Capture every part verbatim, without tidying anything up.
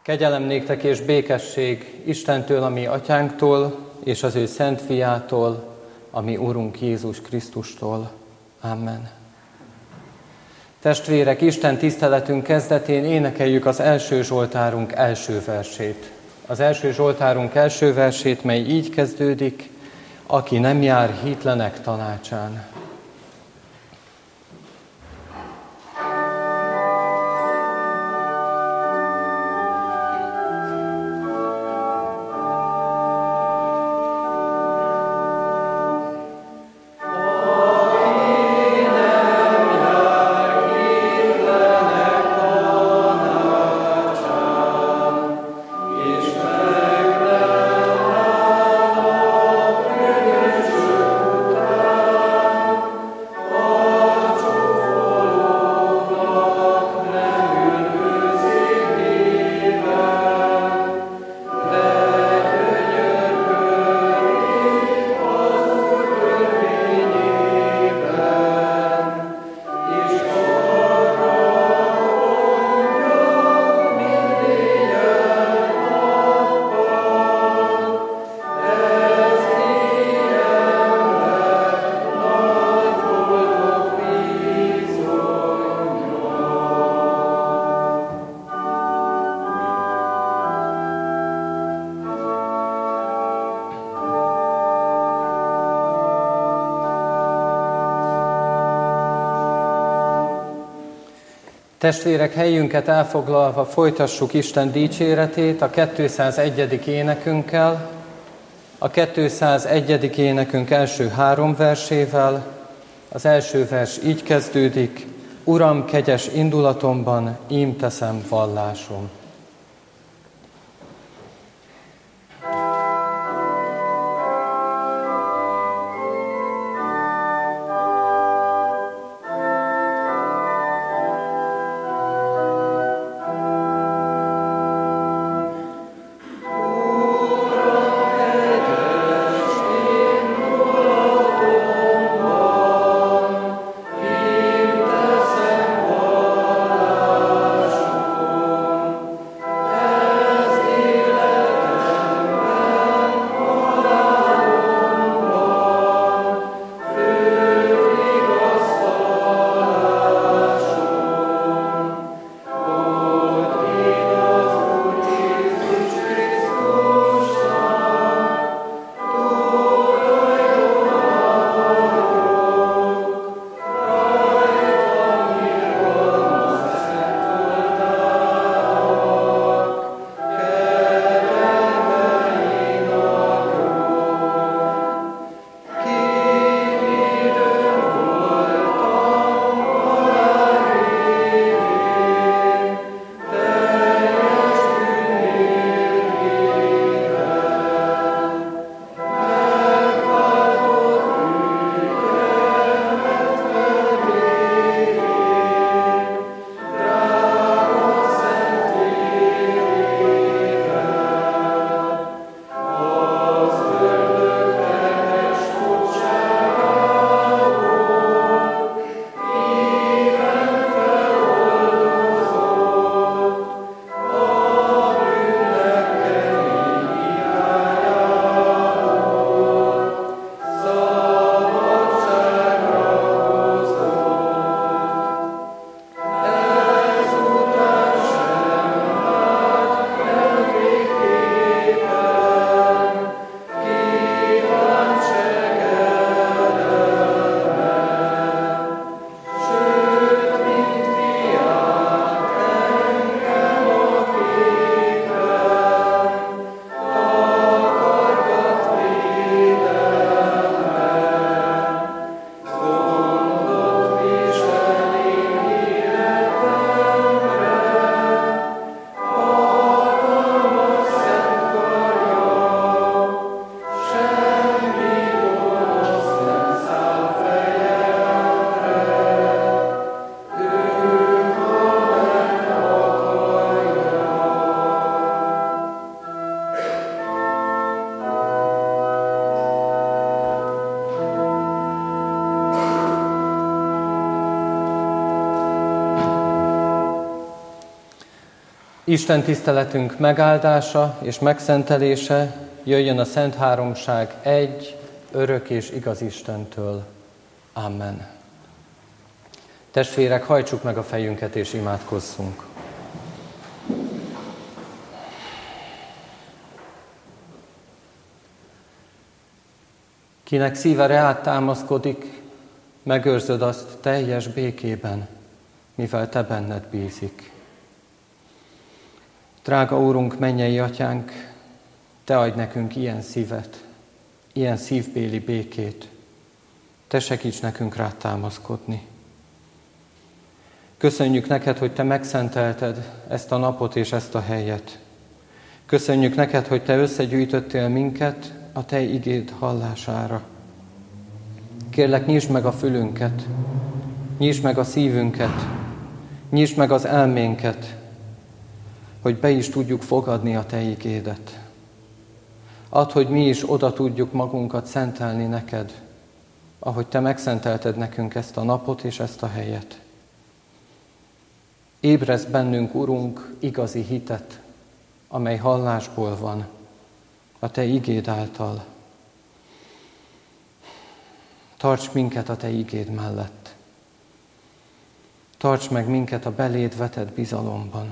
Kegyelem néktek és békesség Istentől, a mi atyánktól, és az ő szent fiától, a mi Urunk Jézus Krisztustól. Amen. Testvérek, Isten tiszteletünk kezdetén énekeljük az első Zsoltárunk első versét. Az első Zsoltárunk első versét, mely így kezdődik: aki nem jár hitlenek tanácsán. Testvérek, helyünket elfoglalva folytassuk Isten dicséretét a kétszázegyedik énekünkkel, a kétszázegyedik énekünk első három versével. Az első vers így kezdődik: Uram, kegyes indulatomban ím teszem vallásom. Isten tiszteletünk megáldása és megszentelése jöjjön a Szent Háromság egy, örök és igaz Istentől. Amen. Testvérek, hajtsuk meg a fejünket és imádkozzunk. Kinek szíve reád támaszkodik, megőrzöd azt teljes békében, mivel te benned bízik. Drága Úrunk, mennyei Atyánk, te adj nekünk ilyen szívet, ilyen szívbéli békét. Te segíts nekünk rád támaszkodni. Köszönjük neked, hogy te megszentelted ezt a napot és ezt a helyet. Köszönjük neked, hogy te összegyűjtöttél minket a te igéd hallására. Kérlek, nyisd meg a fülünket, nyisd meg a szívünket, nyisd meg az elménket, hogy be is tudjuk fogadni a te igédet. Add, hogy mi is oda tudjuk magunkat szentelni neked, ahogy te megszentelted nekünk ezt a napot és ezt a helyet. Ébrezd bennünk, Urunk, igazi hitet, amely hallásból van, a te igéd által. Tarts minket a te igéd mellett. Tarts meg minket a beléd vetett bizalomban.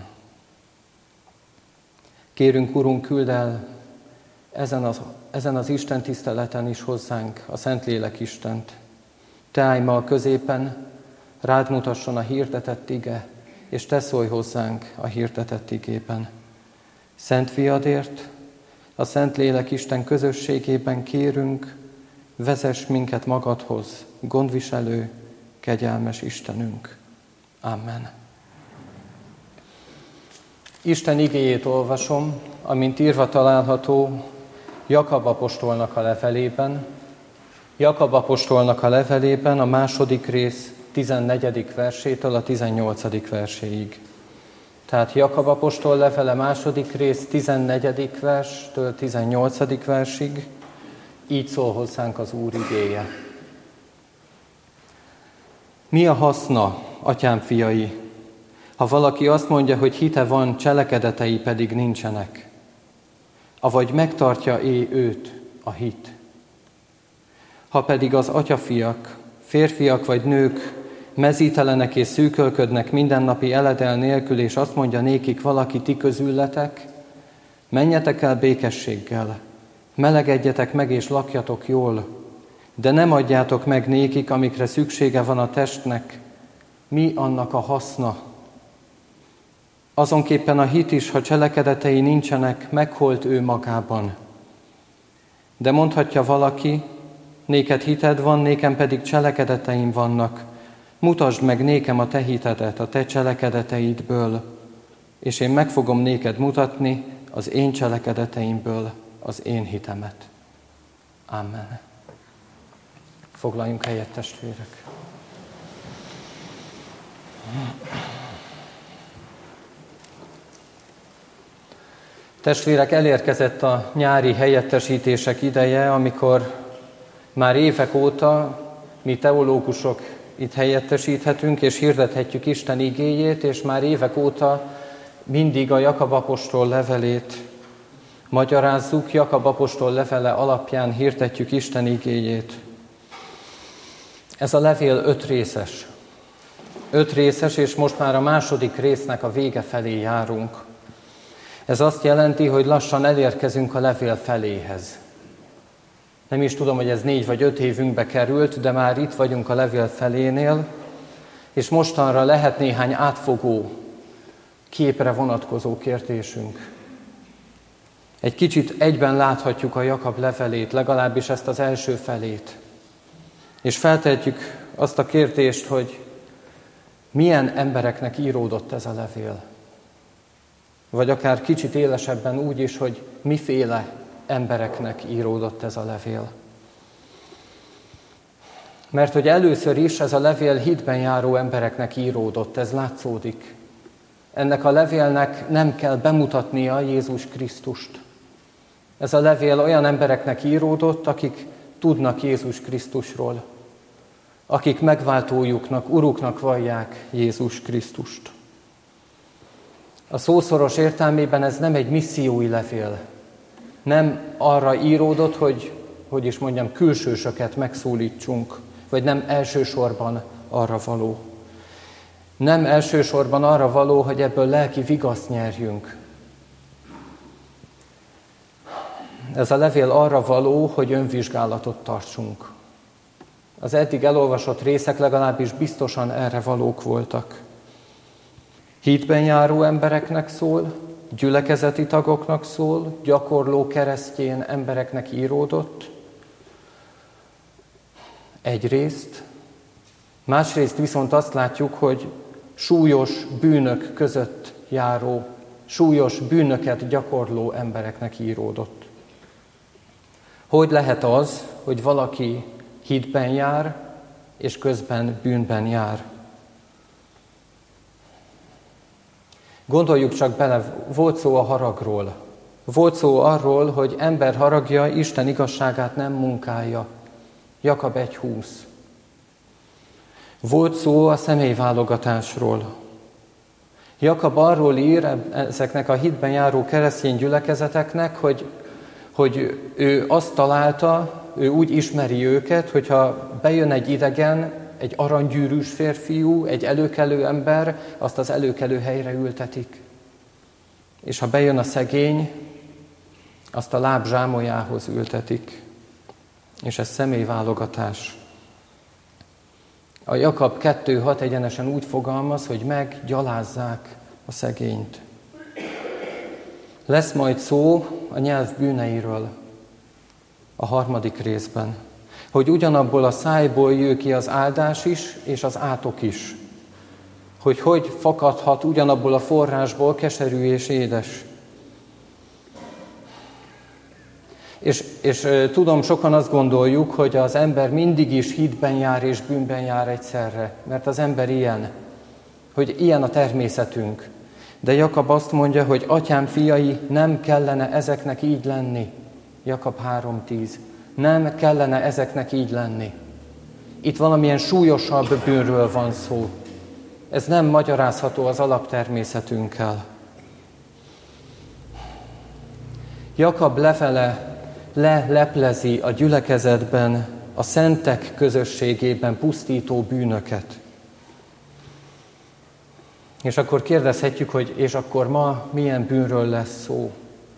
Kérünk, Urunk, küld el ezen az, ezen az Isten tiszteleten is hozzánk a Szentlélek Istent. Te állj ma a középen, rád mutasson a hirdetett ige, és te szólj hozzánk a hirdetett igében. Szent Fiadért, a Szentlélek Isten közösségében kérünk, vezess minket magadhoz, gondviselő, kegyelmes Istenünk. Amen. Isten igéjét olvasom, amint írva található Jakab apostolnak a levelében. Jakab apostolnak a levelében a második rész tizennegyedik versétől a tizennyolcadik verséig. Tehát Jakab apostol levele második rész tizennegyedik verstől tizennyolcadik versig, így szól hozzánk az Úr igéje. Mi a haszna, atyám fiai, ha valaki azt mondja, hogy hite van, cselekedetei pedig nincsenek? Avagy megtartja-é őt a hit? Ha pedig az atyafiak, férfiak vagy nők mezítelenek és szűkölködnek mindennapi eledel nélkül, és azt mondja nékik valaki, ti közülletek, menjetek el békességgel, melegedjetek meg és lakjatok jól, de nem adjátok meg nékik, amikre szüksége van a testnek, mi annak a haszna? Azonképpen a hit is, ha cselekedetei nincsenek, megholt ő magában. De mondhatja valaki, néked hited van, nékem pedig cselekedeteim vannak. Mutasd meg nékem a te hitedet a te cselekedeteidből, és én meg fogom néked mutatni az én cselekedeteimből az én hitemet. Amen. Foglaljunk helyet, testvérek. Testvérek, elérkezett a nyári helyettesítések ideje, amikor már évek óta mi teológusok itt helyettesíthetünk és hirdethetjük Isten igéjét, és már évek óta mindig a Jakab apostol levelét magyarázzuk, Jakab apostol levele alapján hirdetjük Isten igéjét. Ez a levél öt részes. Öt részes, és most már a második résznek a vége felé járunk. Ez azt jelenti, hogy lassan elérkezünk a levél feléhez. Nem is tudom, hogy ez négy vagy öt évünkbe került, de már itt vagyunk a levél felénél, és mostanra lehet néhány átfogó képre vonatkozó kérdésünk. Egy kicsit egyben láthatjuk a Jakab levelét, legalábbis ezt az első felét. És feltehetjük azt a kérdést, hogy milyen embereknek íródott ez a levél. Vagy akár kicsit élesebben úgy is, hogy miféle embereknek íródott ez a levél. Mert hogy először is ez a levél hitben járó embereknek íródott, ez látszódik. Ennek a levélnek nem kell bemutatnia Jézus Krisztust. Ez a levél olyan embereknek íródott, akik tudnak Jézus Krisztusról, akik megváltójuknak, uruknak vallják Jézus Krisztust. A szószoros értelmében ez nem egy missziói levél. Nem arra íródott, hogy, hogy is mondjam, külsősöket megszólítsunk, vagy nem elsősorban arra való. Nem elsősorban arra való, hogy ebből lelki vigaszt nyerjünk. Ez a levél arra való, hogy önvizsgálatot tartsunk. Az eddig elolvasott részek legalábbis biztosan erre valók voltak. Hitben járó embereknek szól, gyülekezeti tagoknak szól, gyakorló keresztjén embereknek íródott. Egyrészt. Másrészt viszont azt látjuk, hogy súlyos bűnök között járó, súlyos bűnöket gyakorló embereknek íródott. Hogy lehet az, hogy valaki hitben jár, és közben bűnben jár? Gondoljuk csak bele, volt szó a haragról. Volt szó arról, hogy ember haragja Isten igazságát nem munkálja. Jakab egy húsz. Volt szó a személyválogatásról. Jakab arról ír ezeknek a hitben járó keresztény gyülekezeteknek, hogy, hogy ő azt találta, ő úgy ismeri őket, hogyha bejön egy idegen, egy aranygyűrűs férfiú, egy előkelő ember, azt az előkelő helyre ültetik. És ha bejön a szegény, azt a láb zsámolyához ültetik. És ez személyválogatás. A Jakab kettő hat egyenesen úgy fogalmaz, hogy meggyalázzák a szegényt. Lesz majd szó a nyelv bűneiről a harmadik részben, hogy ugyanabból a szájból jön ki az áldás is, és az átok is. Hogy hogy fakadhat ugyanabból a forrásból keserű és édes. És, és tudom, sokan azt gondoljuk, hogy az ember mindig is hitben jár és bűnben jár egyszerre, mert az ember ilyen, hogy ilyen a természetünk. De Jakab azt mondja, hogy atyám fiai, nem kellene ezeknek így lenni. Jakab három tíz. Nem kellene ezeknek így lenni. Itt valamilyen súlyosabb bűnről van szó. Ez nem magyarázható az alaptermészetünkkel. Jakab lefele leleplezi a gyülekezetben, a szentek közösségében pusztító bűnöket. És akkor kérdezhetjük, hogy és akkor ma milyen bűnről lesz szó?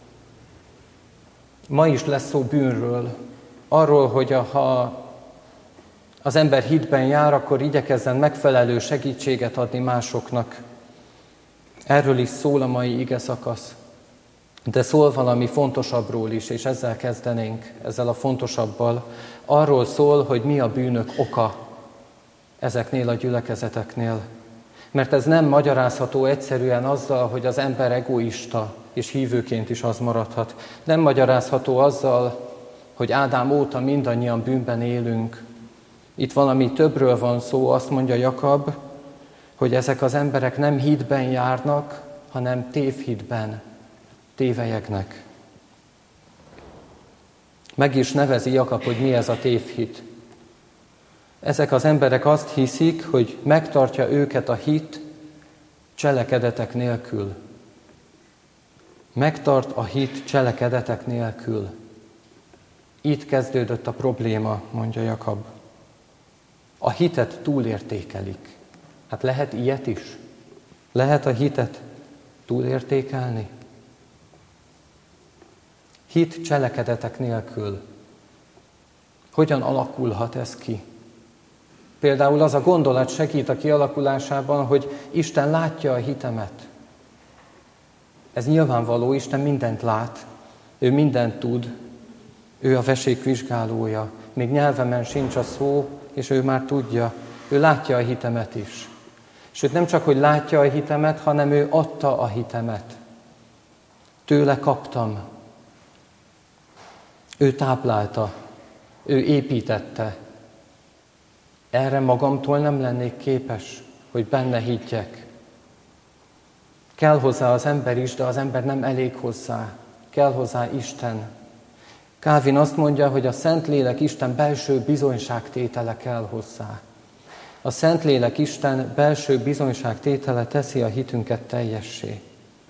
Ma is lesz szó bűnről. Arról, hogy ha az ember hitben jár, akkor igyekezzen megfelelő segítséget adni másoknak. Erről is szól a mai ige szakasz. De szól valami fontosabbról is, és ezzel kezdenénk, ezzel a fontosabbal. Arról szól, hogy mi a bűnök oka ezeknél a gyülekezeteknél. Mert ez nem magyarázható egyszerűen azzal, hogy az ember egoista, és hívőként is az maradhat. Nem magyarázható azzal, hogy Ádám óta mindannyian bűnben élünk. Itt valami többről van szó, azt mondja Jakab, hogy ezek az emberek nem hitben járnak, hanem tévhitben tévelyegnek. Meg is nevezi Jakab, hogy mi ez a tévhit. Ezek az emberek azt hiszik, hogy megtartja őket a hit cselekedetek nélkül. Megtart a hit cselekedetek nélkül. Itt kezdődött a probléma, mondja Jakab. A hitet túlértékelik. Hát lehet ilyet is? Lehet a hitet túlértékelni? Hit cselekedetek nélkül. Hogyan alakulhat ez ki? Például az a gondolat segít a kialakulásában, hogy Isten látja a hitemet. Ez nyilvánvaló, Isten mindent lát, ő mindent tud, ő a vesék vizsgálója. Még nyelvemen sincs a szó, és ő már tudja, ő látja a hitemet is. Sőt, nem csak, hogy látja a hitemet, hanem ő adta a hitemet. Tőle kaptam. Ő táplálta, ő építette. Erre magamtól nem lennék képes, hogy benne higgyek. Kell hozzá az ember is, de az ember nem elég hozzá. Kell hozzá Isten. Calvin azt mondja, hogy a Szentlélek Isten belső bizonyságtétele kell hozzá. A Szentlélek Isten belső bizonyságtétele teszi a hitünket teljessé.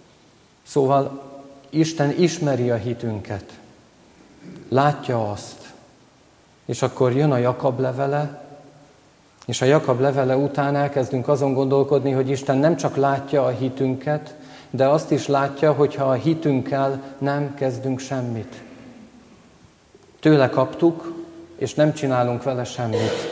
Szóval Isten ismeri a hitünket, látja azt, és akkor jön a Jakab levele, és a Jakab levele után elkezdünk azon gondolkodni, hogy Isten nem csak látja a hitünket, de azt is látja, hogyha a hitünkkel nem kezdünk semmit. Tőle kaptuk, és nem csinálunk vele semmit.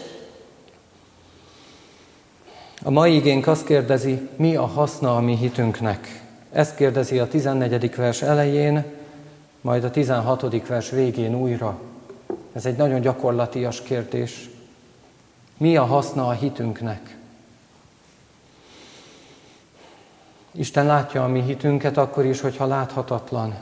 A mai igénk azt kérdezi, mi a haszna a mi hitünknek. Ezt kérdezi a tizennegyedik vers elején, majd a tizenhatodik vers végén újra. Ez egy nagyon gyakorlatias kérdés. Mi a haszna a hitünknek? Isten látja a mi hitünket akkor is, hogyha láthatatlan.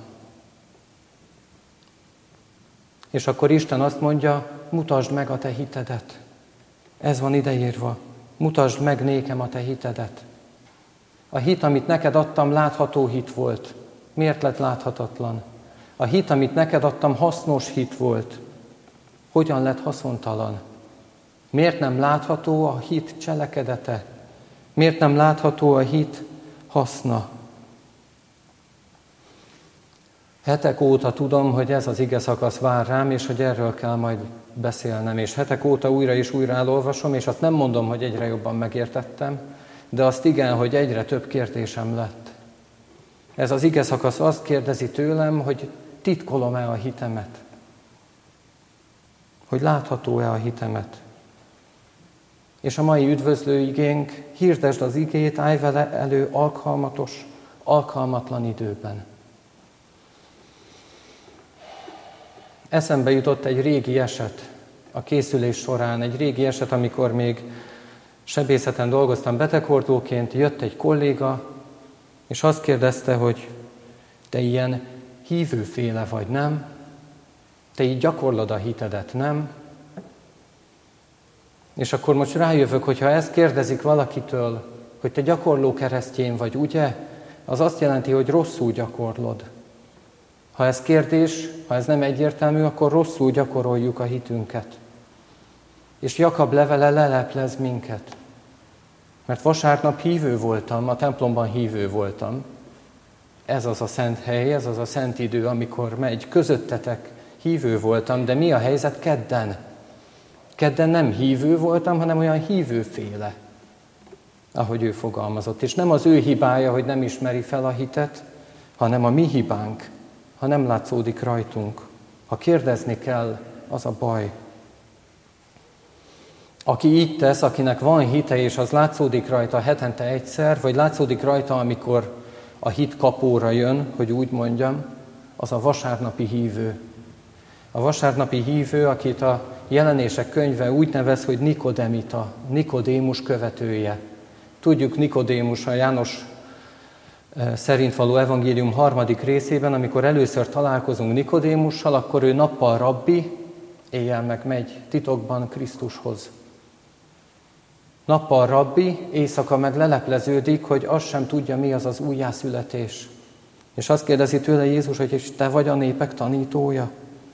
És akkor Isten azt mondja, mutasd meg a te hitedet. Ez van ideírva. Mutasd meg nékem a te hitedet. A hit, amit neked adtam, látható hit volt. Miért lett láthatatlan? A hit, amit neked adtam, hasznos hit volt. Hogyan lett haszontalan? Miért nem látható a hit cselekedete? Miért nem látható a hit haszna? Hetek óta tudom, hogy ez az ige szakasz vár rám, és hogy erről kell majd beszélnem. És hetek óta újra és újra elolvasom, és azt nem mondom, hogy egyre jobban megértettem, de azt igen, hogy egyre több kérdésem lett. Ez az ige szakasz azt kérdezi tőlem, hogy titkolom-e a hitemet? Hogy látható-e a hitemet? És a mai üdvözlő igénk, hirdesd az igét, állj vele elő alkalmatos, alkalmatlan időben. Eszembe jutott egy régi eset a készülés során, egy régi eset, amikor még sebészeten dolgoztam beteghordóként, jött egy kolléga, és azt kérdezte, hogy te ilyen hívőféle vagy, nem? Te így gyakorlod a hitedet, nem? És akkor most rájövök, hogy ha ezt kérdezik valakitől, hogy te gyakorló keresztény vagy, ugye? Az azt jelenti, hogy rosszul gyakorlod. Ha ez kérdés, ha ez nem egyértelmű, akkor rosszul gyakoroljuk a hitünket. És Jakab levele leleplez minket. Mert vasárnap hívő voltam, a templomban hívő voltam. Ez az a szent hely, ez az a szent idő, amikor megy közöttetek, hívő voltam, de mi a helyzet kedden? Kedden nem hívő voltam, hanem olyan hívőféle, ahogy ő fogalmazott. És nem az ő hibája, hogy nem ismeri fel a hitet, hanem a mi hibánk, ha nem látszódik rajtunk. Ha kérdezni kell, az a baj. Aki így tesz, akinek van hite, és az látszódik rajta hetente egyszer, vagy látszódik rajta, amikor a hit kapóra jön, hogy úgy mondjam, az a vasárnapi hívő. A vasárnapi hívő, akit a Jelenések könyve úgy nevez, hogy Nikodemita, Nikodémus követője. Tudjuk, Nikodémus a János szerint való evangélium harmadik részében, amikor először találkozunk Nikodémussal, akkor ő nappal rabbi, éjjel meg megy titokban Krisztushoz. Nappal rabbi, éjszaka meg lelepleződik, hogy azt sem tudja, mi az az újjászületés. És azt kérdezi tőle Jézus, hogy te vagy a népek tanítója?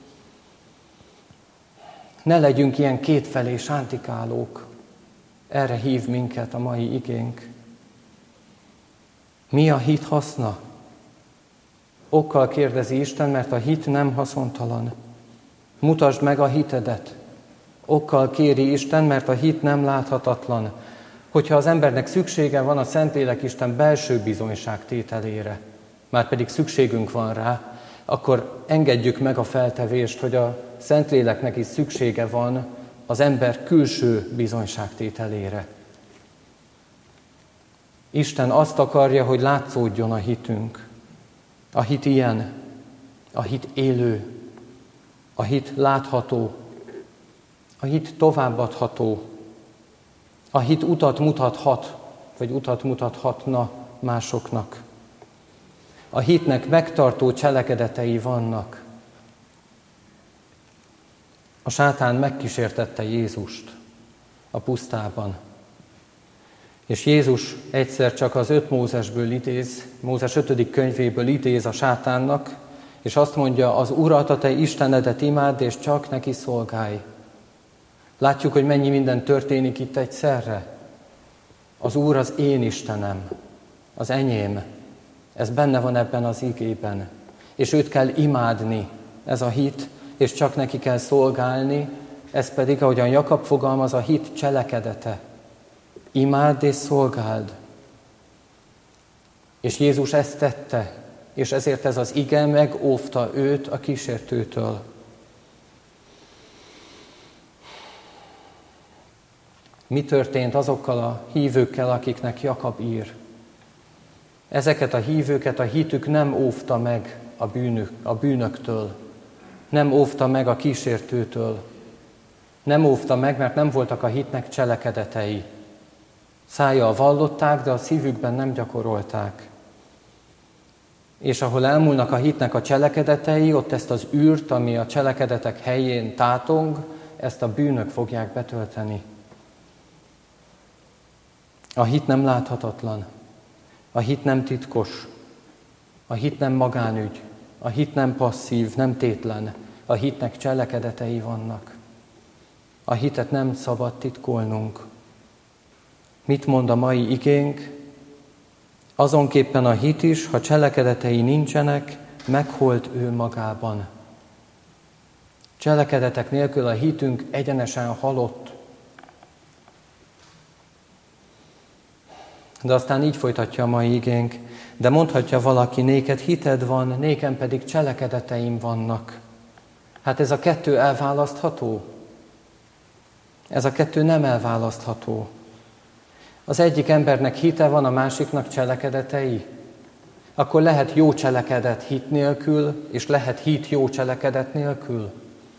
Ne legyünk ilyen kétfelé sántikálók. Erre hív minket a mai igénk. Mi a hit haszna? Okkal kérdezi Isten, mert a hit nem haszontalan. Mutasd meg a hitedet. Okkal kéri Isten, mert a hit nem láthatatlan. Hogyha az embernek szüksége van a Szentlélek Isten belső bizonyságtételére, már pedig szükségünk van rá, akkor engedjük meg a feltevést, hogy a Szentléleknek is szüksége van az ember külső bizonyságtételére. Isten azt akarja, hogy látszódjon a hitünk. A hit ilyen, a hit élő, a hit látható, a hit továbbadható, a hit utat mutathat, vagy utat mutathatna másoknak. A hitnek megtartó cselekedetei vannak. A sátán megkísértette Jézust a pusztában. És Jézus egyszer csak az öt Mózesből idéz, Mózes ötödik könyvéből idéz a sátánnak, és azt mondja, az Urat, a te Istenedet imádd, és csak neki szolgálj. Látjuk, hogy mennyi minden történik itt egyszerre. Az Úr az én Istenem, az enyém. Ez benne van ebben az igében. És őt kell imádni, ez a hit, és csak neki kell szolgálni, ez pedig, ahogyan Jakab fogalmaz, a hit cselekedete. Imádd és szolgáld. És Jézus ezt tette, és ezért ez az ige megóvta őt a kísértőtől. Mi történt azokkal a hívőkkel, akiknek Jakab ír? Ezeket a hívőket a hitük nem óvta meg a, bűnök, a bűnöktől, nem óvta meg a kísértőtől, nem óvta meg, mert nem voltak a hitnek cselekedetei. Szájjal vallották, de a szívükben nem gyakorolták. És ahol elmúlnak a hitnek a cselekedetei, ott ezt az űrt, ami a cselekedetek helyén tátong, ezt a bűnök fogják betölteni. A hit nem láthatatlan, a hit nem titkos, a hit nem magánügy, a hit nem passzív, nem tétlen, a hitnek cselekedetei vannak. A hitet nem szabad titkolnunk. Mit mond a mai igénk? Azonképpen a hit is, ha cselekedetei nincsenek, meghalt ő magában. Cselekedetek nélkül a hitünk egyenesen halott. De aztán így folytatja a mai igénk, de mondhatja valaki, néked hited van, nékem pedig cselekedeteim vannak. Hát ez a kettő elválasztható? Ez a kettő nem elválasztható. Az egyik embernek hite van, a másiknak cselekedetei. Akkor lehet jó cselekedet hit nélkül, és lehet hit jó cselekedet nélkül.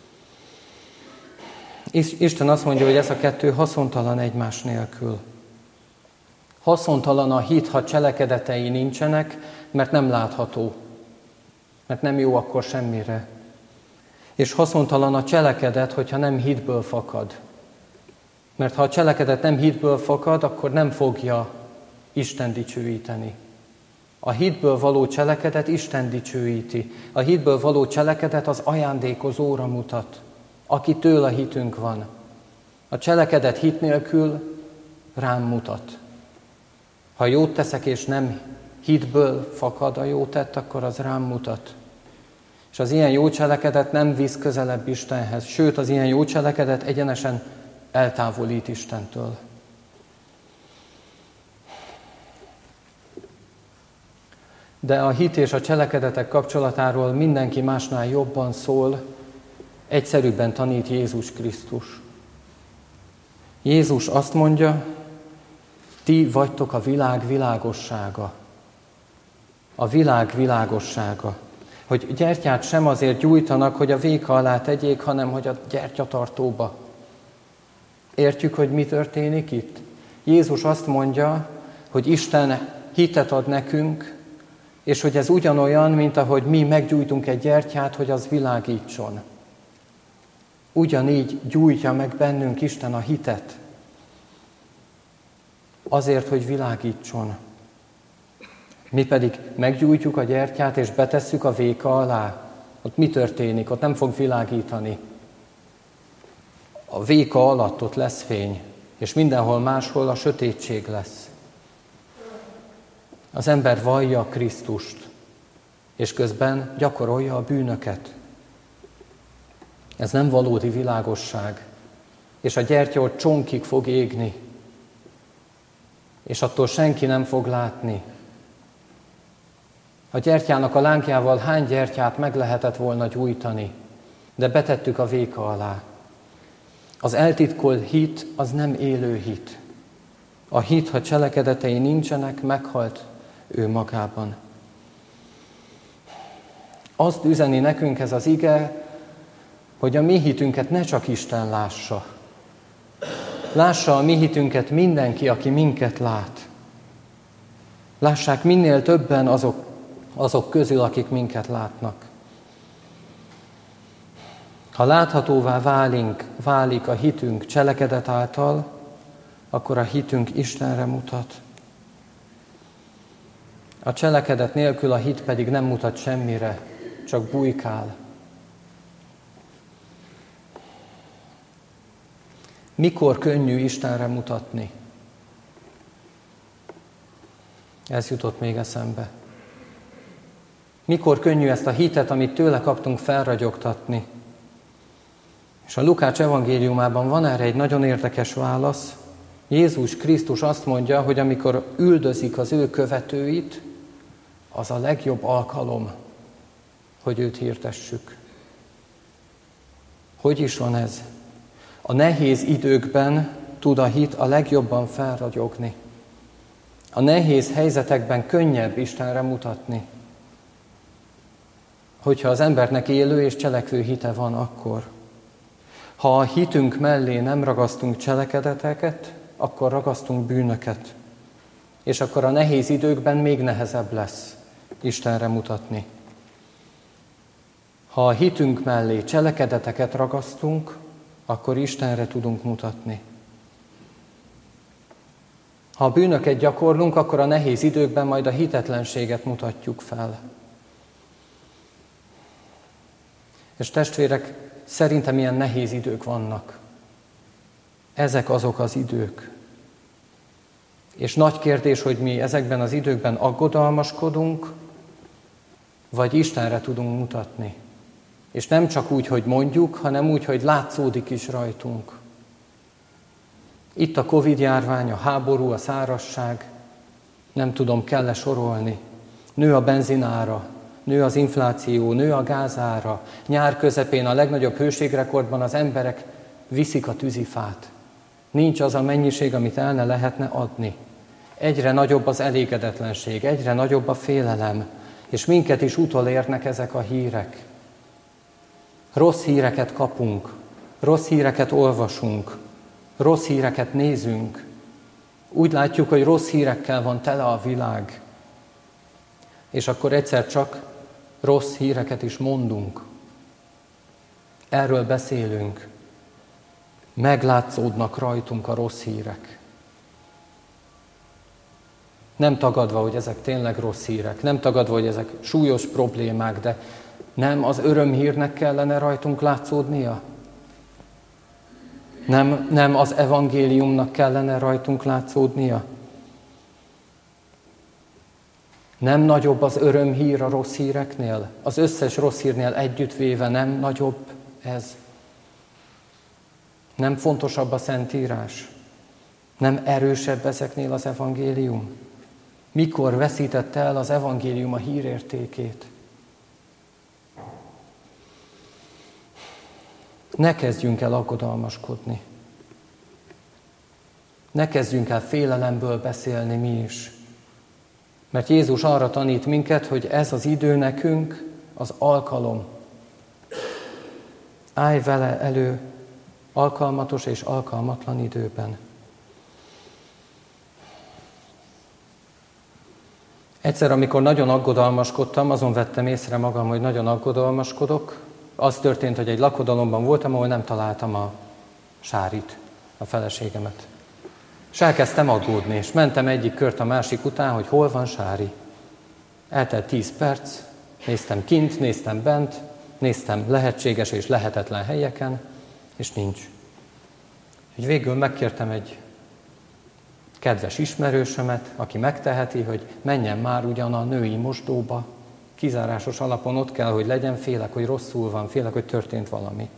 Isten azt mondja, hogy ez a kettő haszontalan egymás nélkül. Haszontalan a hit, ha cselekedetei nincsenek, mert nem látható, mert nem jó akkor semmire. És haszontalan a cselekedet, hogyha nem hitből fakad. Mert ha a cselekedet nem hitből fakad, akkor nem fogja Isten dicsőíteni. A hitből való cselekedet Isten dicsőíti. A hitből való cselekedet az ajándékozóra mutat, akitől a hitünk van. A cselekedet hit nélkül rám mutat. Ha jót teszek, és nem hitből fakad a jó tett, akkor az rám mutat. És az ilyen jó cselekedet nem visz közelebb Istenhez, sőt, az ilyen jó cselekedet egyenesen eltávolít Istentől. De a hit és a cselekedetek kapcsolatáról mindenki másnál jobban szól, egyszerűbben tanít Jézus Krisztus. Jézus azt mondja, ti vagytok a világ világossága. A világ világossága. Hogy gyertyát sem azért gyújtanak, hogy a véka alá tegyék, hanem hogy a gyertyatartóba. Értjük, hogy mi történik itt? Jézus azt mondja, hogy Isten hitet ad nekünk, és hogy ez ugyanolyan, mint ahogy mi meggyújtunk egy gyertyát, hogy az világítson. Ugyanígy gyújtja meg bennünk Isten a hitet. Azért, hogy világítson. Mi pedig meggyújtjuk a gyertyát, és betesszük a véka alá. Ott mi történik? Ott nem fog világítani. A véka alatt ott lesz fény, és mindenhol máshol a sötétség lesz. Az ember vallja Krisztust, és közben gyakorolja a bűnöket. Ez nem valódi világosság, és a gyertya ott csonkig fog égni, és attól senki nem fog látni. A gyertyának a lánkjával hány gyertyát meg lehetett volna gyújtani, de betettük a véka alá. Az eltitkolt hit az nem élő hit. A hit, ha cselekedetei nincsenek, meghalt ő magában. Azt üzeni nekünk ez az ige, hogy a mi hitünket ne csak Isten lássa. Lássa a mi hitünket mindenki, aki minket lát. Lássák minél többen azok, azok közül, akik minket látnak. Ha láthatóvá válink, válik a hitünk cselekedet által, akkor a hitünk Istenre mutat. A cselekedet nélkül a hit pedig nem mutat semmire, csak bujkál. Mikor könnyű Istenre mutatni? Ez jutott még eszembe. Mikor könnyű ezt a hitet, amit tőle kaptunk, felragyogtatni? És a Lukács evangéliumában van erre egy nagyon érdekes válasz. Jézus Krisztus azt mondja, hogy amikor üldözik az ő követőit, az a legjobb alkalom, hogy őt hirdessük. Hogy is van ez? A nehéz időkben tud a hit a legjobban felragyogni. A nehéz helyzetekben könnyebb Istenre mutatni. Hogyha az embernek élő és cselekvő hite van, akkor. Ha a hitünk mellé nem ragasztunk cselekedeteket, akkor ragasztunk bűnöket. És akkor a nehéz időkben még nehezebb lesz Istenre mutatni. Ha a hitünk mellé cselekedeteket ragasztunk, akkor Istenre tudunk mutatni. Ha a bűnöket gyakorlunk, akkor a nehéz időkben majd a hitetlenséget mutatjuk fel. És testvérek, szerintem ilyen nehéz idők vannak. Ezek azok az idők. És nagy kérdés, hogy mi ezekben az időkben aggodalmaskodunk, vagy Istenre tudunk mutatni. És nem csak úgy, hogy mondjuk, hanem úgy, hogy látszódik is rajtunk. Itt a Covid-járvány, a háború, a szárazság, nem tudom, kell-e sorolni. Nő a benzinára, nő az infláció, nő a gázára. Nyár közepén a legnagyobb hőségrekordban az emberek viszik a tűzifát. Nincs az a mennyiség, amit el ne lehetne adni. Egyre nagyobb az elégedetlenség, egyre nagyobb a félelem, és minket is utolérnek ezek a hírek. Rossz híreket kapunk, rossz híreket olvasunk, rossz híreket nézünk. Úgy látjuk, hogy rossz hírekkel van tele a világ. És akkor egyszer csak rossz híreket is mondunk. Erről beszélünk. Meglátszódnak rajtunk a rossz hírek. Nem tagadva, hogy ezek tényleg rossz hírek, nem tagadva, hogy ezek súlyos problémák, de nem az örömhírnek kellene rajtunk látszódnia? Nem, nem az evangéliumnak kellene rajtunk látszódnia? Nem nagyobb az örömhír a rossz híreknél? Az összes rossz hírnél együttvéve nem nagyobb ez? Nem fontosabb a Szentírás? Nem erősebb ezeknél az evangélium? Mikor veszítette el az evangélium a hírértékét? Ne kezdjünk el aggodalmaskodni. Ne kezdjünk el félelemből beszélni mi is. Mert Jézus arra tanít minket, hogy ez az idő nekünk az alkalom. Állj vele elő alkalmatos és alkalmatlan időben. Egyszer, amikor nagyon aggodalmaskodtam, azon vettem észre magam, hogy nagyon aggodalmaskodok. Az történt, hogy egy lakodalomban voltam, ahol nem találtam a Sárit, a feleségemet. És elkezdtem aggódni, és mentem egyik kört a másik után, hogy hol van Sári. Eltelt tíz perc, néztem kint, néztem bent, néztem lehetséges és lehetetlen helyeken, és nincs. Úgy végül megkértem egy kedves ismerősömet, aki megteheti, hogy menjen már ugyan a női mosdóba, kizárásos alapon ott kell, hogy legyen, félek, hogy rosszul van, félek, hogy történt valami.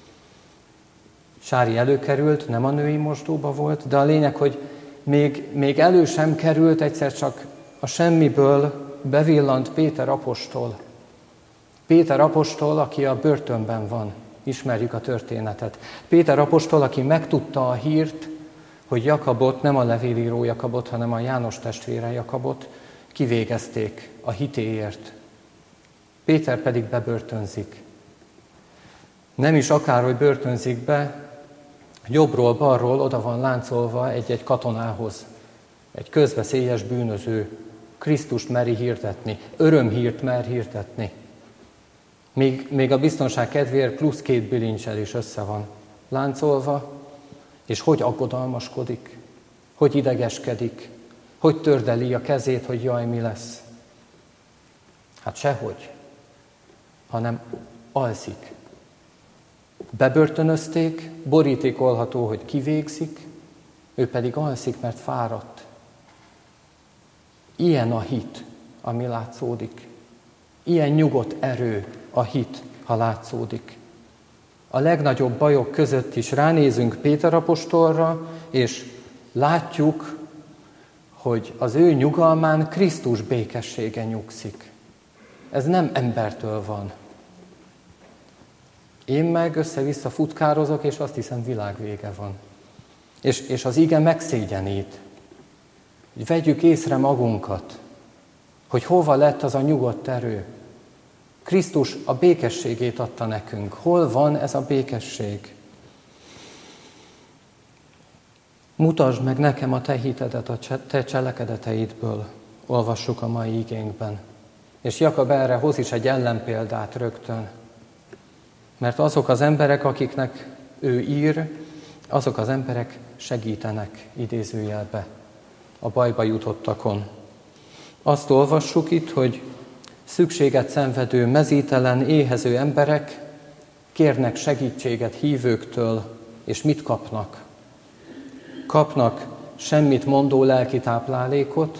Sári előkerült, nem a női mosdóba volt, de a lényeg, hogy még, még elő sem került, egyszer csak a semmiből bevillant Péter apostol. Péter apostol, aki a börtönben van, ismerjük a történetet. Péter apostol, aki megtudta a hírt, hogy Jakabot, nem a levélíró Jakabot, hanem a János testvére Jakabot kivégezték a hitéért. Péter pedig bebörtönzik. Nem is akárhogy börtönzik be, jobbról, balról oda van láncolva egy-egy katonához. Egy közveszélyes bűnöző, Krisztust meri hirdetni, örömhírt mer hirdetni. Még, még a biztonság kedvéért plusz két bilincsel is össze van láncolva, és hogy aggodalmaskodik, hogy idegeskedik, hogy tördeli a kezét, hogy jaj, mi lesz. Hát sehogy, hanem alszik. Bebörtönözték, borítékolható, hogy kivégzik, ő pedig alszik, mert fáradt. Ilyen a hit, ami látszódik. Ilyen nyugodt erő a hit, ha látszódik. A legnagyobb bajok között is ránézünk Péter apostolra, és látjuk, hogy az ő nyugalmán Krisztus békessége nyugszik. Ez nem embertől van. Én meg össze-vissza futkározok, és azt hiszem, világvége van. És, és az ige megszégyenít. Vegyük észre magunkat, hogy hova lett az a nyugodt erő. Krisztus a békességét adta nekünk. Hol van ez a békesség? Mutasd meg nekem a te hitedet a te cselekedeteidből, olvassuk a mai igénkben. És Jakab erre hoz is egy ellenpéldát rögtön. Mert azok az emberek, akiknek ő ír, azok az emberek segítenek, idézőjelbe, a bajba jutottakon. Azt olvassuk itt, hogy szükséget szenvedő, mezítelen, éhező emberek kérnek segítséget hívőktől, és mit kapnak? Kapnak semmit mondó lelki táplálékot,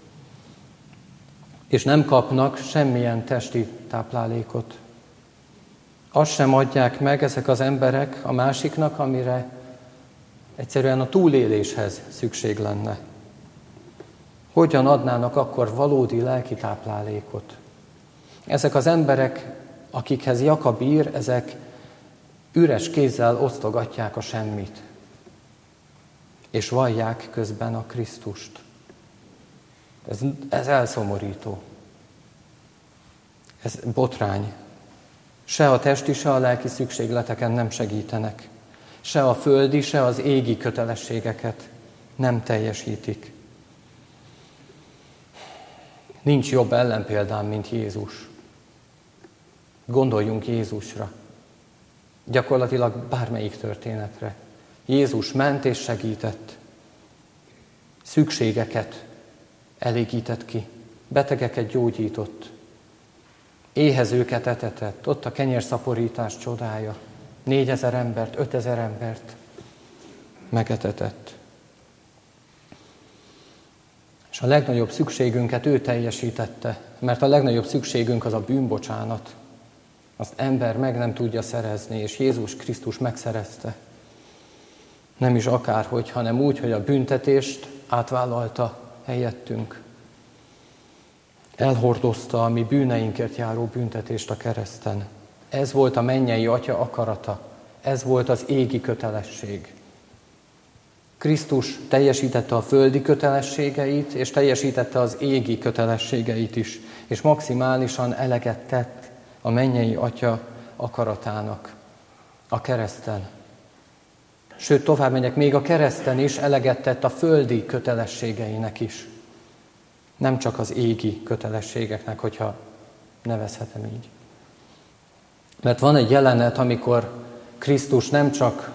és nem kapnak semmilyen testi táplálékot. Azt sem adják meg ezek az emberek a másiknak, amire egyszerűen a túléléshez szükség lenne. Hogyan adnának akkor valódi lelki táplálékot? Ezek az emberek, akikhez Jakab ír, ezek üres kézzel osztogatják a semmit, és vallják közben a Krisztust. Ez, ez elszomorító. Ez botrány. Se a testi, se a lelki szükségleteken nem segítenek. Se a földi, se az égi kötelességeket nem teljesítik. Nincs jobb ellenpéldám, mint Jézus. Gondoljunk Jézusra. Gyakorlatilag bármelyik történetre. Jézus ment és segített. Szükségeket elégített ki. Betegeket gyógyított. Éhezőket etetett. Ott a kenyérszaporítás csodája. Négyezer embert, ötezer embert megetetett. És a legnagyobb szükségünket ő teljesítette, mert a legnagyobb szükségünk az a bűnbocsánat. Azt ember meg nem tudja szerezni, és Jézus Krisztus megszerezte. Nem is akárhogy, hanem úgy, hogy a büntetést átvállalta helyettünk. Elhordozta a mi bűneinkért járó büntetést a kereszten. Ez volt a mennyei Atya akarata. Ez volt az égi kötelesség. Krisztus teljesítette a földi kötelességeit, és teljesítette az égi kötelességeit is, és maximálisan eleget tett a mennyei Atya akaratának a kereszten. Sőt, tovább megyek, még a kereszten is eleget tett a földi kötelességeinek is. Nem csak az égi kötelességeknek, hogyha nevezhetem így. Mert van egy jelenet, amikor Krisztus nem csak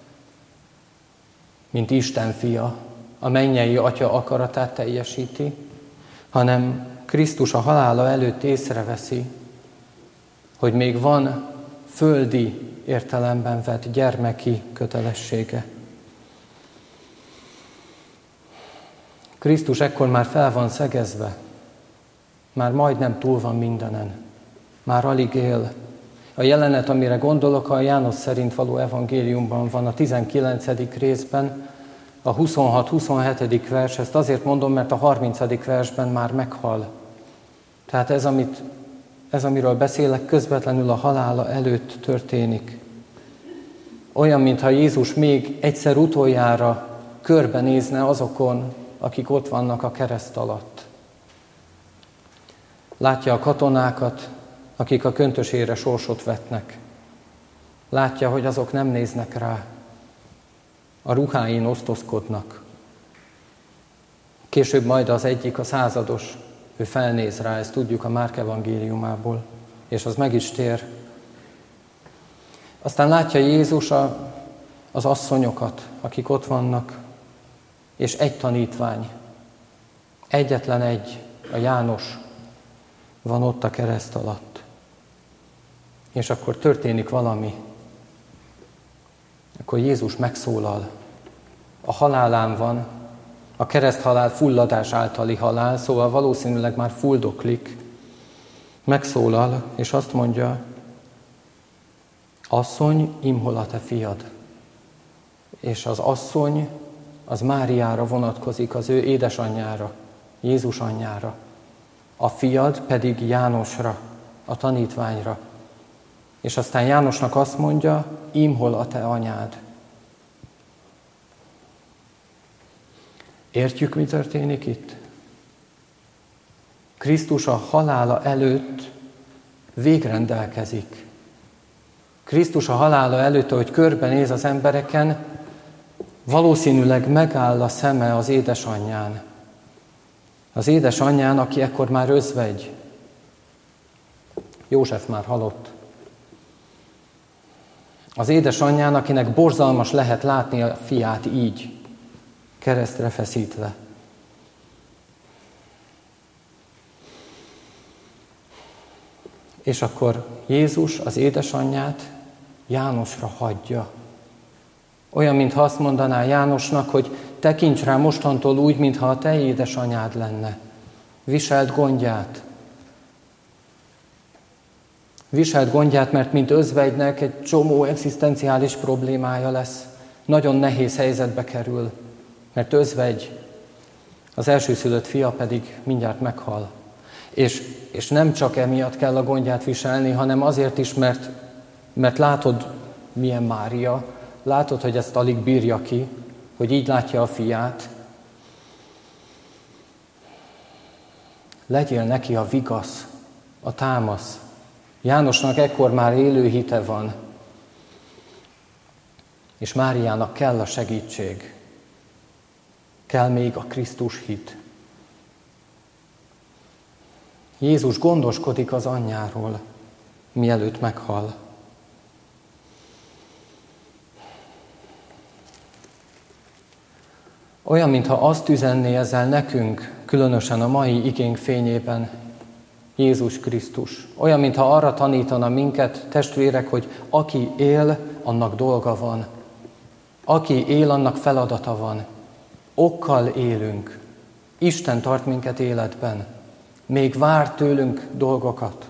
mint Isten fia, a mennyei Atya akaratát teljesíti, hanem Krisztus a halála előtt észreveszi, hogy még van földi értelemben vett gyermeki kötelessége. Krisztus ekkor már fel van szegezve, már majdnem túl van mindenen, már alig él. A jelenet, amire gondolok, a János szerint való evangéliumban van, a tizenkilencedik részben, a huszonhat-huszonhetedik vers, ezt azért mondom, mert a harmincadik versben már meghal. Tehát ez, amit, ez, amiről beszélek, közvetlenül a halála előtt történik. Olyan, mintha Jézus még egyszer utoljára körbenézne azokon, akik ott vannak a kereszt alatt. Látja a katonákat, akik a köntösére sorsot vetnek. Látja, hogy azok nem néznek rá. A ruháin osztozkodnak. Később majd az egyik, a százados, ő felnéz rá, ezt tudjuk a Márk evangéliumából, és az meg is tér. Aztán látja Jézus a, az asszonyokat, akik ott vannak, és egy tanítvány, egyetlen egy, a János van ott a kereszt alatt. És akkor történik valami. Akkor Jézus megszólal. A halálán van, a kereszthalál fulladás általi halál, szóval valószínűleg már fuldoklik, megszólal, és azt mondja, asszony, imhol a te fiad. És az asszony, az Máriára vonatkozik, az ő édesanyjára, Jézus anyjára. A fiad pedig Jánosra, a tanítványra. És aztán Jánosnak azt mondja, imhol a te anyád. Értjük, mi történik itt? Krisztus a halála előtt végrendelkezik. Krisztus a halála előtt, ahogy körbenéz az embereken, valószínűleg megáll a szeme az édesanyján. Az édesanyján, aki ekkor már özvegy. József már halott. Az édesanyján, akinek borzalmas lehet látni a fiát így, keresztre feszítve. És akkor Jézus az édesanyját Jánosra hagyja. Olyan, mintha azt mondaná Jánosnak, hogy tekints rá mostantól úgy, mintha a te édesanyád lenne. Viselt gondját. Viselt gondját, mert mint özvegynek egy csomó egzisztenciális problémája lesz. Nagyon nehéz helyzetbe kerül, mert özvegy, az elsőszülött fia pedig mindjárt meghal. És, és nem csak emiatt kell a gondját viselni, hanem azért is, mert, mert látod, milyen Mária, látod, hogy ezt alig bírja ki, hogy így látja a fiát. Legyél neki a vigasz, a támasz. Jánosnak ekkor már élő hite van, és Máriának kell a segítség. Kell még a Krisztus hit. Jézus gondoskodik az anyjáról, mielőtt meghal. Olyan, mintha azt üzenné ezzel nekünk, különösen a mai igénk fényében, Jézus Krisztus. Olyan, mintha arra tanítana minket, testvérek, hogy aki él, annak dolga van. Aki él, annak feladata van. Okkal élünk. Isten tart minket életben. Még vár tőlünk dolgokat.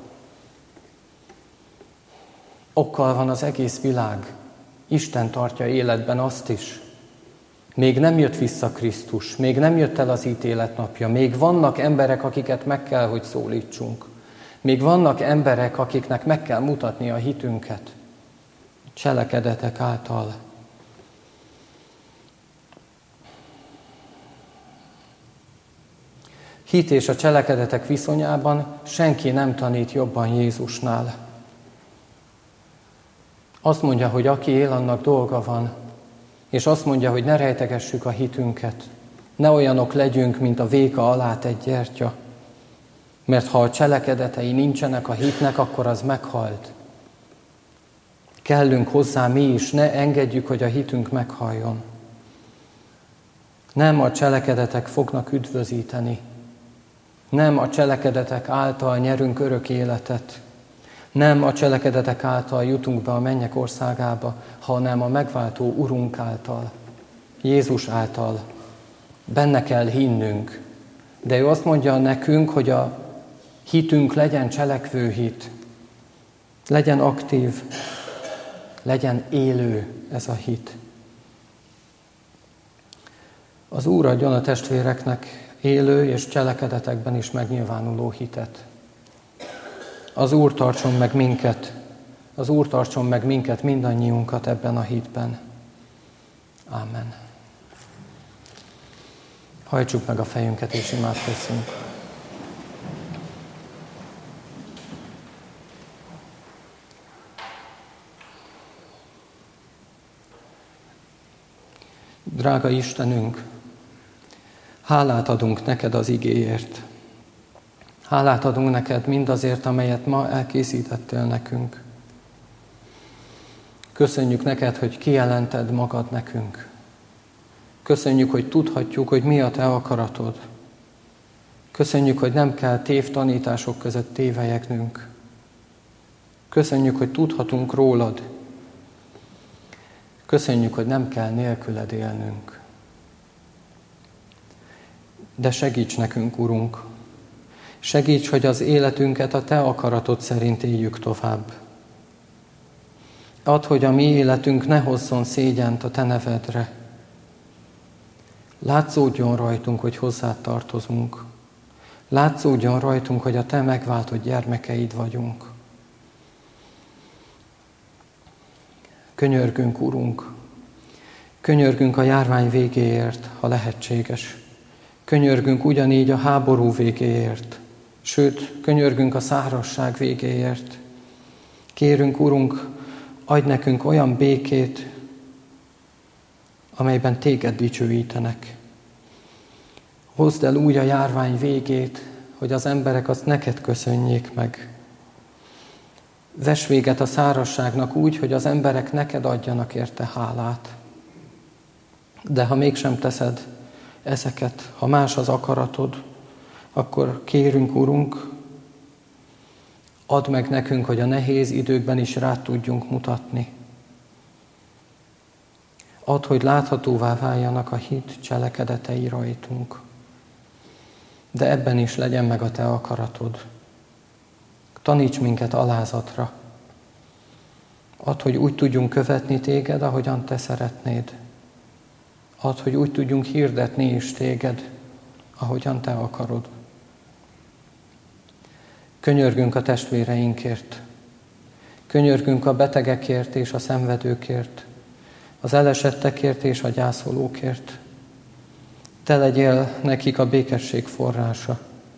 Okkal van az egész világ. Isten tartja életben azt is. Még nem jött vissza Krisztus, még nem jött el az ítélet napja, még vannak emberek, akiket meg kell, hogy szólítsunk. Még vannak emberek, akiknek meg kell mutatni a hitünket. Cselekedetek által. Hit és a cselekedetek viszonyában senki nem tanít jobban Jézusnál. Azt mondja, hogy aki él, annak dolga van. És azt mondja, hogy ne rejtegessük a hitünket. Ne olyanok legyünk, mint a véka alá tett gyertya. Mert ha a cselekedetei nincsenek a hitnek, akkor az meghalt. Kellünk hozzá mi is, ne engedjük, hogy a hitünk meghaljon. Nem a cselekedetek fognak üdvözíteni. Nem a cselekedetek által nyerünk örök életet. Nem a cselekedetek által jutunk be a mennyek országába, hanem a megváltó Urunk által, Jézus által. Benne kell hinnünk. De ő azt mondja nekünk, hogy a hitünk legyen cselekvő hit, legyen aktív, legyen élő ez a hit. Az Úr adjon a testvéreknek élő és cselekedetekben is megnyilvánuló hitet. Az Úr tartson meg minket, az Úr tartson meg minket, mindannyiunkat ebben a hitben. Ámen. Hajtsuk meg a fejünket és imádkozzunk. Drága Istenünk, hálát adunk neked az igéért. Hálát adunk neked mindazért, amelyet ma elkészítettél nekünk. Köszönjük neked, hogy kijelented magad nekünk. Köszönjük, hogy tudhatjuk, hogy mi a te akaratod. Köszönjük, hogy nem kell tévtanítások között tévejegnünk. Köszönjük, hogy tudhatunk rólad. Köszönjük, hogy nem kell nélküled élnünk. De segíts nekünk, Urunk, Segíts, hogy az életünket a Te akaratod szerint éljük tovább. Add, hogy a mi életünk ne hozzon szégyent a Te nevedre. Látszódjon rajtunk, hogy hozzád tartozunk. Látszódjon rajtunk, hogy a Te megváltott gyermekeid vagyunk. Könyörgünk, Urunk, könyörgünk a járvány végéért, ha lehetséges. Könyörgünk ugyanígy a háború végéért, sőt, könyörgünk a szárazság végéért. Kérünk, Urunk, adj nekünk olyan békét, amelyben Téged dicsőítenek. Hozd el úgy a járvány végét, hogy az emberek azt neked köszönjék meg. Vess véget a szárazságnak úgy, hogy az emberek neked adjanak érte hálát. De ha mégsem teszed ezeket, ha más az akaratod, akkor kérünk, Urunk, add meg nekünk, hogy a nehéz időkben is rád tudjunk mutatni. Add, hogy láthatóvá váljanak a hit cselekedetei rajtunk. De ebben is legyen meg a Te akaratod. Taníts minket alázatra. Add, hogy úgy tudjunk követni Téged, ahogyan Te szeretnéd. Add, hogy úgy tudjunk hirdetni is Téged, ahogyan Te akarod. Könyörgünk a testvéreinkért. Könyörgünk a betegekért és a szenvedőkért, az elesettekért és a gyászolókért. Te legyél nekik a békesség forrása.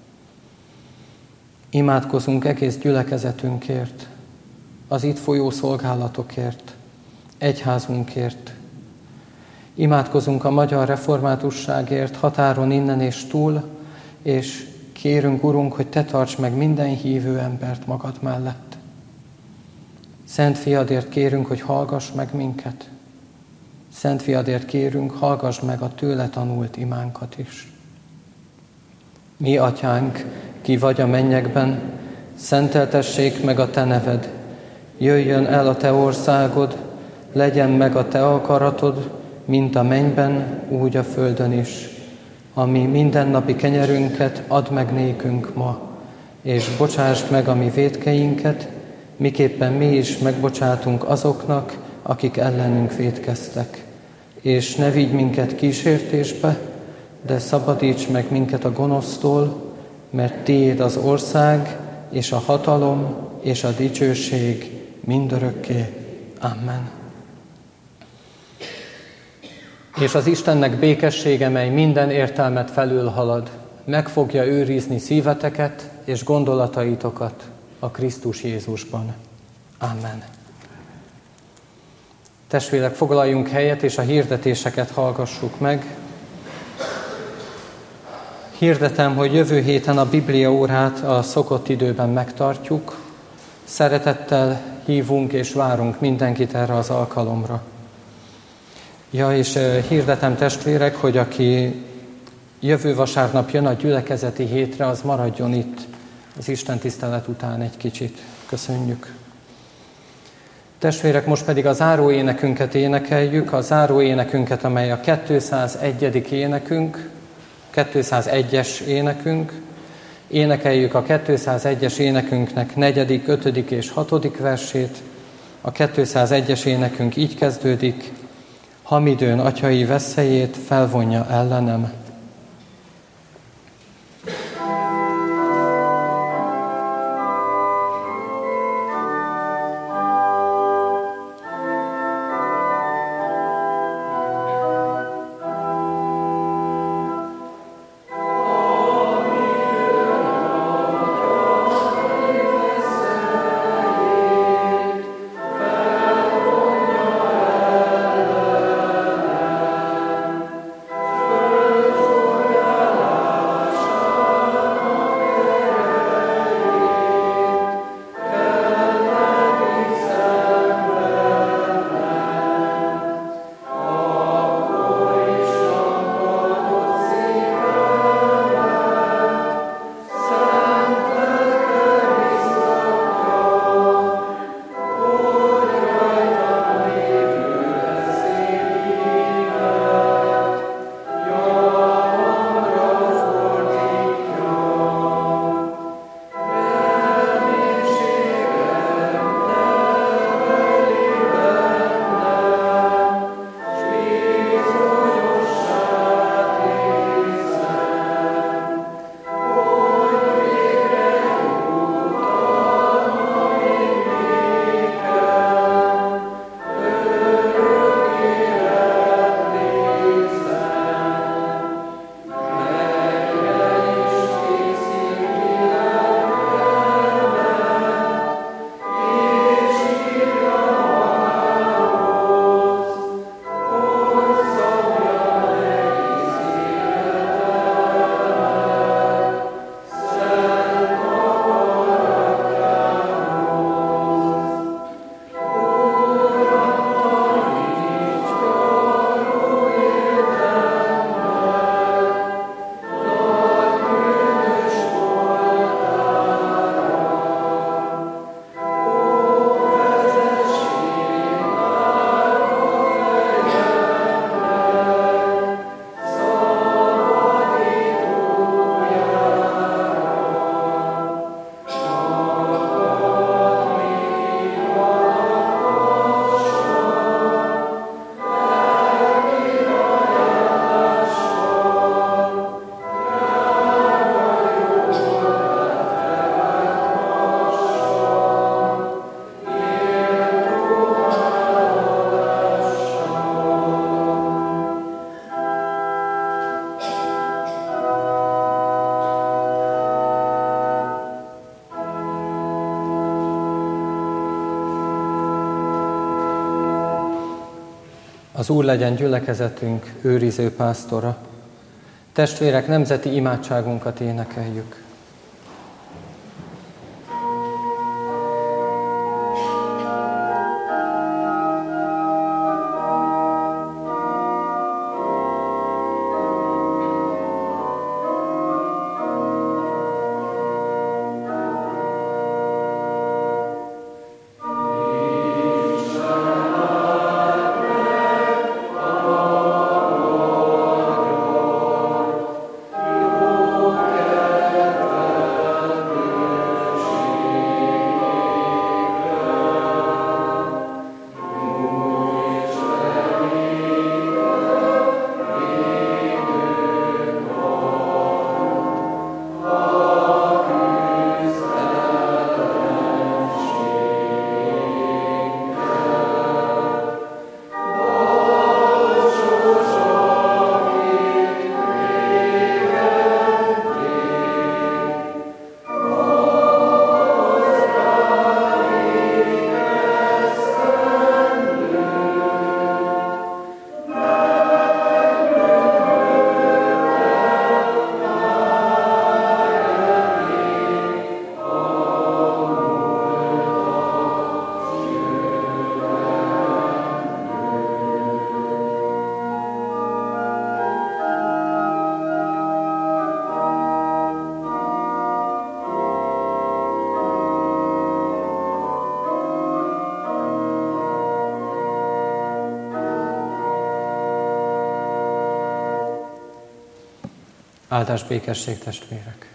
Imádkozunk egész gyülekezetünkért, az itt folyó szolgálatokért, egyházunkért. Imádkozunk a magyar reformátusságért határon innen és túl, és kérünk, Urunk, hogy Te tarts meg minden hívő embert magad mellett. Szent Fiadért kérünk, hogy hallgass meg minket. Szent Fiadért kérünk, hallgass meg a tőle tanult imánkat is. Mi, Atyánk, ki vagy a mennyekben, szenteltessék meg a Te neved. Jöjjön el a Te országod, legyen meg a Te akaratod, mint a mennyben, úgy a földön is. Ami mindennapi kenyerünket add meg nékünk ma, és bocsásd meg a mi vétkeinket, miképpen mi is megbocsátunk azoknak, akik ellenünk vétkeztek. És ne vigy minket kísértésbe, de szabadíts meg minket a gonosztól, mert Tiéd az ország, és a hatalom, és a dicsőség mindörökké. Amen. És az Istennek békessége, mely minden értelmet felülhalad, meg fogja őrizni szíveteket és gondolataitokat a Krisztus Jézusban. Amen. Testvérek, foglaljunk helyet, és a hirdetéseket hallgassuk meg. Hirdetem, hogy jövő héten a Biblia órát a szokott időben megtartjuk. Szeretettel hívunk és várunk mindenkit erre az alkalomra. Ja, és hirdetem, testvérek, hogy aki jövő vasárnap jön a gyülekezeti hétre, az maradjon itt az Isten tisztelet után egy kicsit. Köszönjük. Testvérek, most pedig a záróénekünket énekeljük, a záróénekünket, amely a kétszázegyedik énekünk, kétszázegyes énekünk. Énekeljük a kétszázegyes énekünknek negyedik, ötödik és hatodik versét. A kétszázegyes énekünk így kezdődik: Hamidőn atyai veszélyét felvonja ellenem. Amen. Az Úr legyen gyülekezetünk őriző pásztora. Testvérek, nemzeti imádságunkat énekeljük. Áldás békesség, testvérek!